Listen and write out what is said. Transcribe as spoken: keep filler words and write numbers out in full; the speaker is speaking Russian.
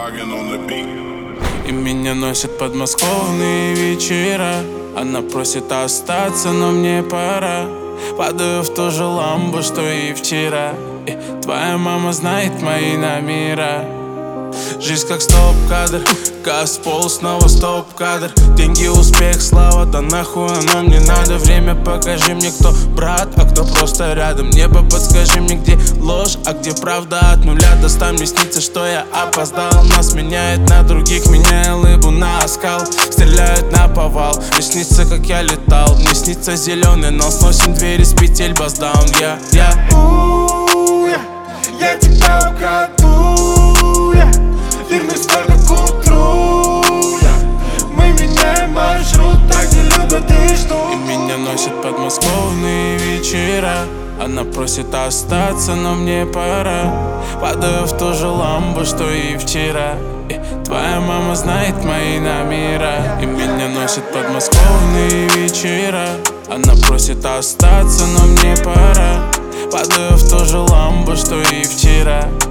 И меня носит подмосковные вечера. Она просит остаться, но мне пора. Падаю в ту же ламбу, что и вчера. И твоя мама знает мои номера. Жизнь как стоп-кадр, газ, пол, снова стоп-кадр. Деньги, успех, слава, да нахуй оно мне надо. Время, покажи мне, кто брат, а кто просто рядом. Небо, подскажи мне, где ложь, а где правда. От нуля до ста мне снится, что я опоздал. Нас меняет на других, меняя лыбу на оскал. Стреляют на повал, мне снится, как я летал. Мне снится зеленый, но сносим двери с петель, бас-даун. Я, я, я, я тебя украду, я. Вернусь только к утру, yeah. Мы меняем маршрут, так не любят и ждут. И меня носит подмосковные вечера. Она просит остаться, но мне пора. Падаю в ту же ламбу, что и вчера. И твоя мама знает мои номера. И меня носит подмосковные вечера. Она просит остаться, но мне пора. Падаю в ту же ламбу, что и вчера.